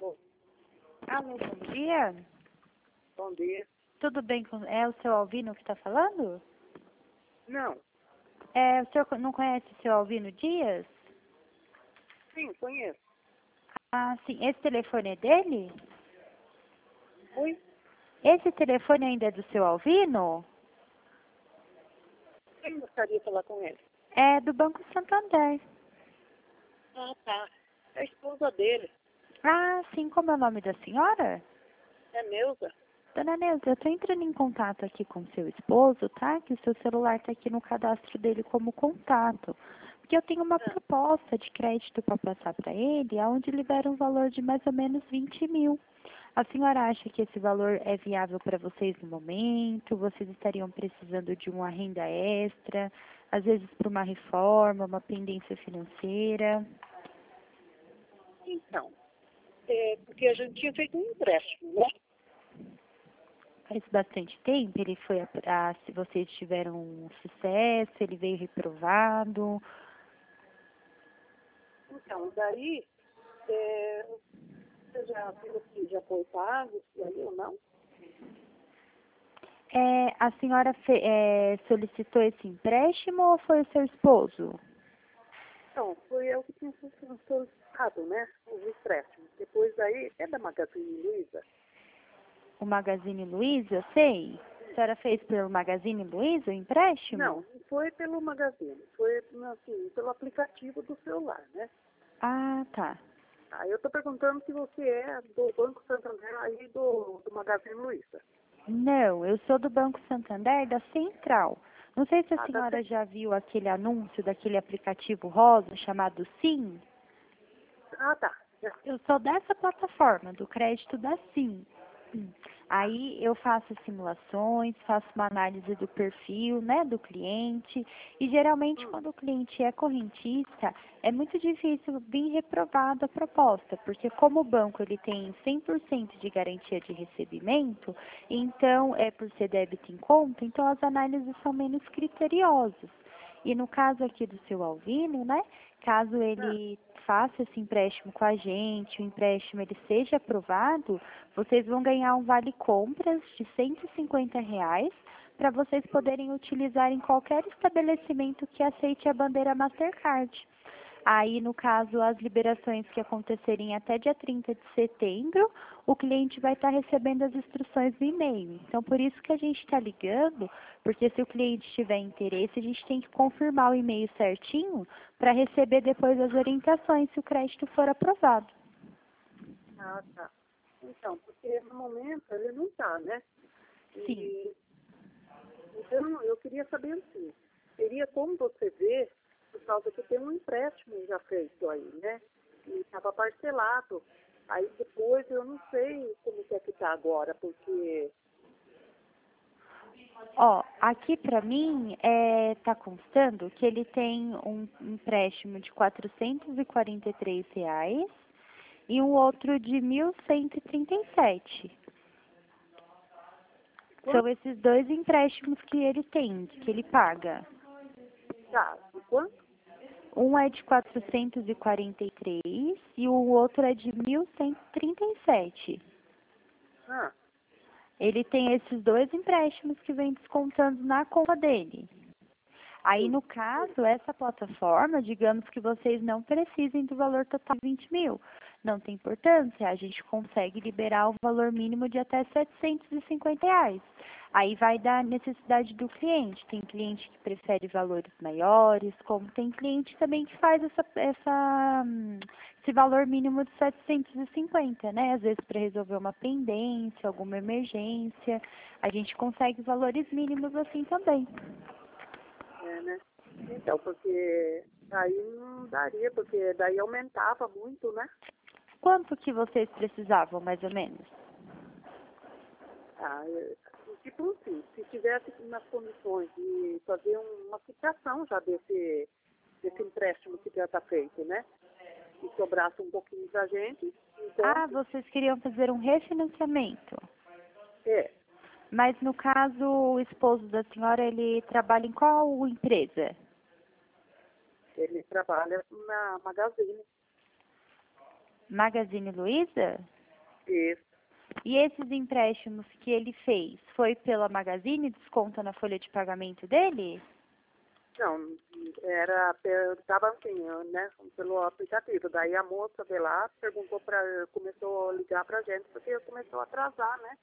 Alô, bom dia. Bom dia. Tudo bem com... É o seu Alvino que está falando? Não. O senhor não conhece o seu Alvino Dias? Sim, conheço. Ah, sim. Esse telefone é dele? Oi? Esse telefone ainda é do seu Alvino? Quem gostaria de falar com ele? É do Banco Santander. Ah, tá. É a esposa dele. Ah, sim. Como é o nome da senhora? É Neuza. Dona Neuza, eu estou entrando em contato aqui com seu esposo, tá? Que o seu celular está aqui no cadastro dele como contato. Porque eu tenho uma proposta de crédito para passar para ele, onde libera um valor de mais ou menos 20 mil. A senhora acha que esse valor é viável para vocês no momento? Vocês estariam precisando de uma renda extra, às vezes para uma reforma, uma pendência financeira? Então, porque a gente tinha feito um empréstimo, né? Faz bastante tempo, ele foi se vocês tiveram um sucesso, ele veio reprovado. Então, daí, você já viu que já foi pago isso daí ou não? A senhora solicitou esse empréstimo ou foi o seu esposo? Então, foi eu que tinha solicitado, né? Os empréstimos. Depois daí, é da Magazine Luiza? O Magazine Luiza, sei. A senhora fez pelo Magazine Luiza o empréstimo? Não, não foi pelo Magazine. Foi, assim, pelo aplicativo do celular, né? Ah, tá. Aí eu estou perguntando se você é do Banco Santander aí do Magazine Luiza. Não, eu sou do Banco Santander da Central. Não sei se a Ah, tá senhora certo. já viu aquele anúncio daquele aplicativo rosa chamado Sim. Ah, tá. Eu sou dessa plataforma, do crédito da Sim. Aí eu faço simulações, faço uma análise do perfil, né, do cliente. E geralmente quando o cliente é correntista, é muito difícil vir reprovado a proposta, porque como o banco ele tem 100% de garantia de recebimento, então é por ser débito em conta, então as análises são menos criteriosas. E no caso aqui do seu Alvino, né, caso ele faça esse empréstimo com a gente, o empréstimo ele seja aprovado, vocês vão ganhar um vale compras de R$ 150 para vocês poderem utilizar em qualquer estabelecimento que aceite a bandeira Mastercard. Aí, no caso, as liberações que acontecerem até dia 30 de setembro, o cliente vai estar recebendo as instruções no e-mail. Então, por isso que a gente está ligando, porque se o cliente tiver interesse, a gente tem que confirmar o e-mail certinho para receber depois as orientações se o crédito for aprovado. Ah, tá. Então, porque no momento ele não está, né? Sim. Então, eu queria saber assim, teria como você ver, por causa que tem um empréstimo já feito aí, né? E estava parcelado. Aí depois eu não sei como é que está agora, porque... Ó, aqui para mim tá constando que ele tem um empréstimo de R$ 443 e um outro de 1.137. São Quanto? esses dois empréstimos que ele tem, que ele paga. Tá, e quanto? Um é de 443 e o outro é de 1.137. Ah, Ele tem esses dois empréstimos que vem descontando na conta dele. Aí, sim. no caso, essa plataforma, digamos que vocês não precisem do valor total de 20 mil. Não tem importância, a gente consegue liberar o valor mínimo de até R$ 750. Aí vai da necessidade do cliente. Tem cliente que prefere valores maiores, como tem cliente também que faz esse valor mínimo de 750, né? Às vezes para resolver uma pendência, alguma emergência. A gente consegue valores mínimos assim também. Né? Então, porque aí não daria, porque daí aumentava muito, né? Quanto que vocês precisavam, mais ou menos? Ah, tipo assim, se tivesse nas condições de fazer uma quitação já desse empréstimo que já está feito, né? E sobrasse um pouquinho pra gente, então, Ah, vocês queriam fazer um refinanciamento. é, Mas, no caso, o esposo da senhora, ele trabalha em qual empresa? ele trabalha na Magazine. Magazine Luiza? Isso. E esses empréstimos que ele fez, foi pela Magazine, desconta na folha de pagamento dele? Não, estava assim, né, pelo aplicativo. Daí a moça de lá começou a ligar pra gente porque começou a atrasar, né?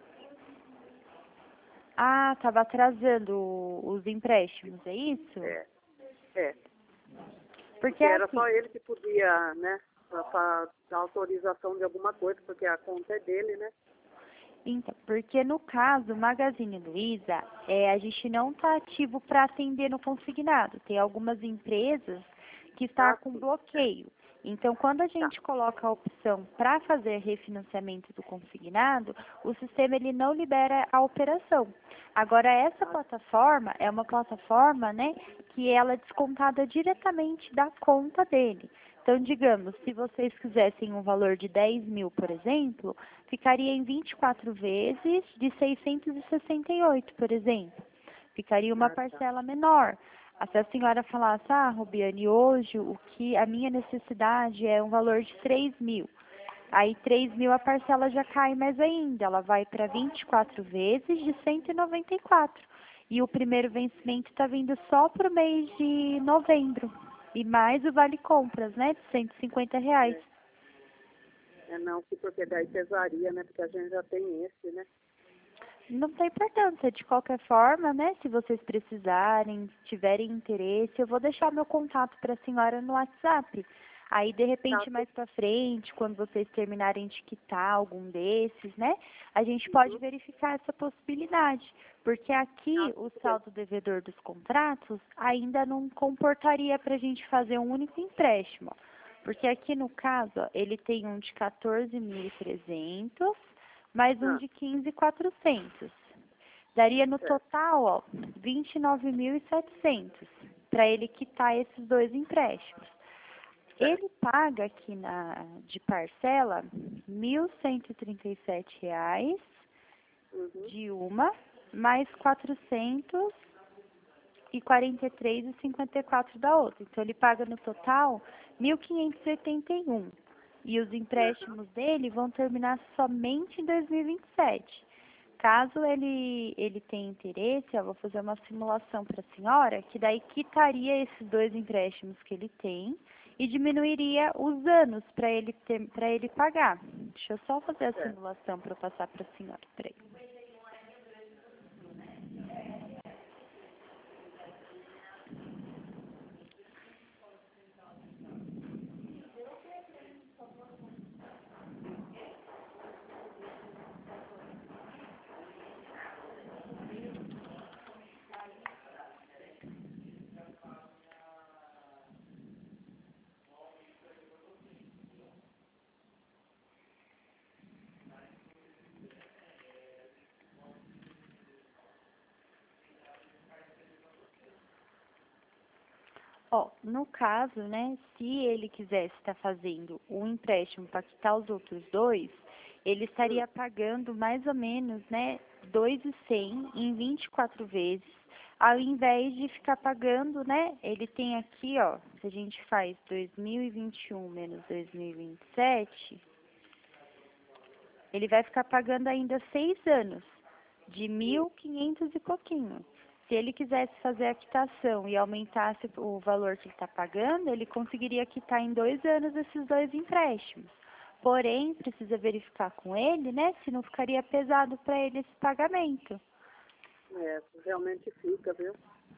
Ah, estava atrasando os empréstimos, é isso? É, é. Porque Porque era assim, só ele que podia, né, dar autorização de alguma coisa, porque a conta é dele, né? então, porque no caso, Magazine Luiza, a gente não está ativo para atender no consignado. Tem algumas empresas que está Ah, com sim. bloqueio. Então, quando a Tá. gente coloca a opção para fazer refinanciamento do consignado, o sistema ele não libera a operação. Agora, essa plataforma é uma plataforma, né, que ela é descontada diretamente da conta dele. Então, digamos, se vocês quisessem um valor de 10 mil, por exemplo, ficaria em 24 vezes de 668, por exemplo. Ficaria uma Ah, tá. parcela menor. Se a senhora falasse, ah, Rubiane, hoje a minha necessidade é um valor de 3 mil. Aí 3 mil a parcela já cai mais ainda, ela vai para 24 vezes de 194. E o primeiro vencimento está vindo só para o mês de novembro. E mais o vale compras, né, de R$ 150. Não, porque daí pesaria, né? Porque a gente já tem esse, né? Não tem importância, de qualquer forma, né? Se vocês precisarem, tiverem interesse, eu vou deixar meu contato para a senhora no WhatsApp. Aí, de Tá. repente, mais para frente, quando vocês terminarem de quitar algum desses, né? A gente pode verificar essa possibilidade. Porque aqui, o Tudo bem. saldo devedor dos contratos ainda não comportaria para a gente fazer um único empréstimo. Porque aqui, no caso, ó, ele tem um de 14.300 mais um Ah, de 15.400. Daria no certo. total, ó, 29.700 para ele quitar esses dois empréstimos. Certo. Ele paga aqui de parcela R$ 1.137 Uhum. de uma, mais 443,54 da outra. Então ele paga no total 1.581. E os Uhum. empréstimos dele vão terminar somente em 2027. Caso ele tenha interesse, eu vou fazer uma simulação para a senhora, que daí quitaria esses dois empréstimos que ele tem e diminuiria os anos para ele pagar. Deixa eu só fazer a Certo. simulação para eu passar para a senhora. Peraí. Ó, no caso, né, se ele quisesse estar fazendo um empréstimo para quitar os outros dois, ele estaria pagando mais ou menos, né, 2.100 em 24 vezes, ao invés de ficar pagando, né, ele tem aqui, ó, se a gente faz 2021 menos 2027, ele vai ficar pagando ainda 6 anos, de 1.500 e pouquinho. Se ele quisesse fazer a quitação e aumentasse o valor que ele está pagando, ele conseguiria quitar em 2 anos esses dois empréstimos. Porém, precisa verificar com ele, né, se não ficaria pesado para ele esse pagamento. Realmente fica, viu?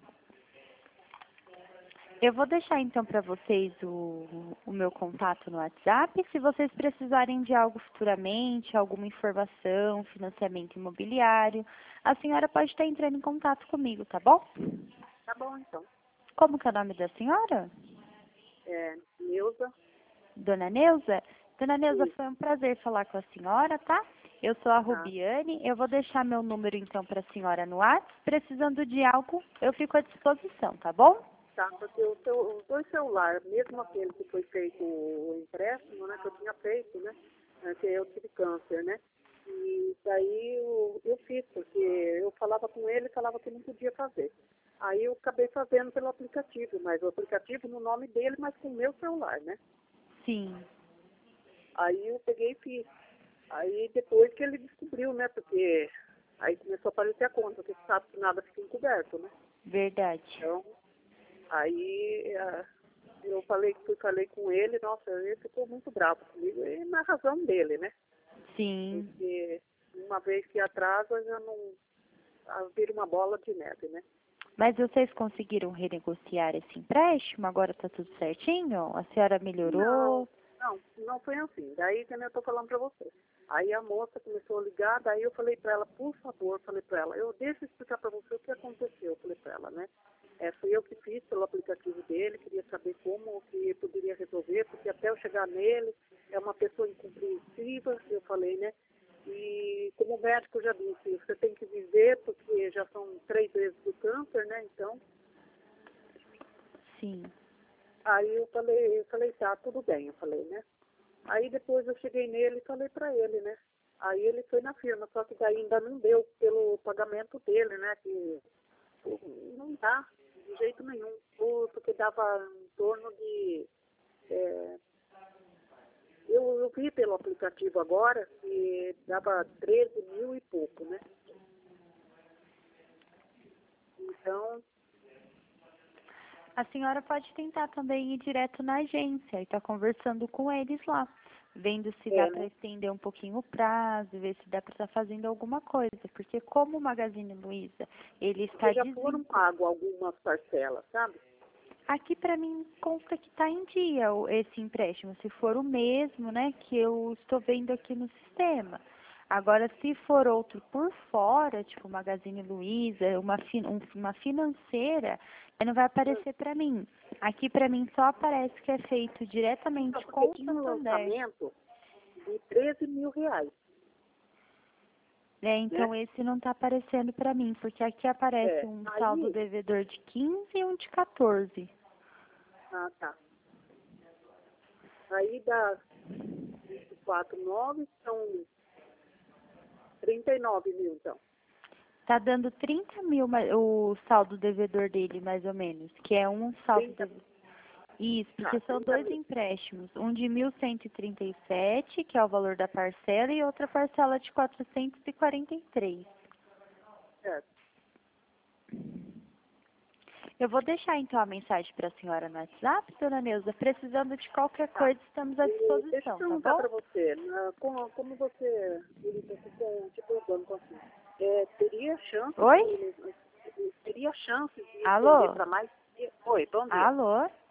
Eu vou deixar então para vocês o meu contato no WhatsApp. Se vocês precisarem de algo futuramente, alguma informação, financiamento imobiliário, a senhora pode estar entrando em contato comigo, tá bom? Tá bom, então. Como que é o nome da senhora? Neuza. Dona Neuza? Dona Neuza, Isso. foi um prazer falar com a senhora, tá? Eu sou a Tá. Rubiane, eu vou deixar meu número então para a senhora no WhatsApp. Precisando de algo, eu fico à disposição, tá bom? Tá, porque os dois celulares, mesmo aquele que foi feito o empréstimo, né, que eu tinha feito, né, que eu tive câncer, né, e daí eu fiz, porque eu falava com ele e falava que não podia fazer. Aí eu acabei fazendo pelo aplicativo, mas o aplicativo no nome dele, mas com o meu celular, né. Sim. Aí eu peguei e fiz. Aí depois que ele descobriu, né? Porque aí começou a aparecer a conta, porque você sabe que nada fica encoberto, né? Verdade. Então, aí eu falei com ele, nossa, ele ficou muito bravo comigo, e na razão dele, né? Sim. Porque uma vez que atrasa, já não vira uma bola de neve, né? Mas vocês conseguiram renegociar esse empréstimo? Agora tá tudo certinho? A senhora melhorou? Não foi assim. Daí que eu tô falando pra você. Aí a moça começou a ligar, daí eu falei pra ela, por favor, falei pra ela, deixa eu explicar pra você o que aconteceu, falei pra ela, né? Fui eu que fiz pelo aplicativo dele, queria saber como que eu poderia resolver, porque até eu chegar nele, é uma pessoa incompreensiva, eu falei, né? E como o médico já disse, você tem que viver, porque já são 3 vezes do câncer, né? Então, Sim. aí eu falei, tá, tudo bem, eu falei, né? Aí depois eu cheguei nele e falei pra ele, né? Aí ele foi na firma, só que daí ainda não deu pelo pagamento dele, né? Que não dá de jeito nenhum, porque dava em torno de... eu vi pelo aplicativo agora que dava 13 mil e pouco, né? Então, A senhora pode tentar também ir direto na agência e tá conversando com eles lá, vendo se dá para né? estender um pouquinho o prazo, ver se dá para estar fazendo alguma coisa, porque como o Magazine Luiza, ele está Porque já foram pagos algumas parcelas, sabe? aqui para mim consta que está em dia esse empréstimo, se for o mesmo, né, que eu estou vendo aqui no sistema. Agora, se for outro por fora, tipo Magazine Luiza, uma financeira, não vai aparecer para mim. Aqui para mim só aparece que é feito diretamente Não, porque com o tinha um Santander. lançamento de 13 mil reais, né? Então esse não está aparecendo para mim, porque aqui aparece um saldo Aí, devedor de 15 e um de 14. tá. Aí dá 4,9 são 39 mil, então. Tá dando 30 mil o saldo devedor dele, mais ou menos, que é um saldo 30, devedor. Isso, porque são 30 dois mil, empréstimos, um de 1.137, que é o valor da parcela, e outra parcela de 443. certo? Eu vou deixar então a mensagem para a senhora no WhatsApp, dona Neuza. Precisando de qualquer Tá. coisa, estamos à E deixa eu disposição, tá perguntar bom? para você, como você lida com tipo o banco assim, teria chance Oi? de teria chance de estender Alô? para mais? Oi, bom dia. Alô?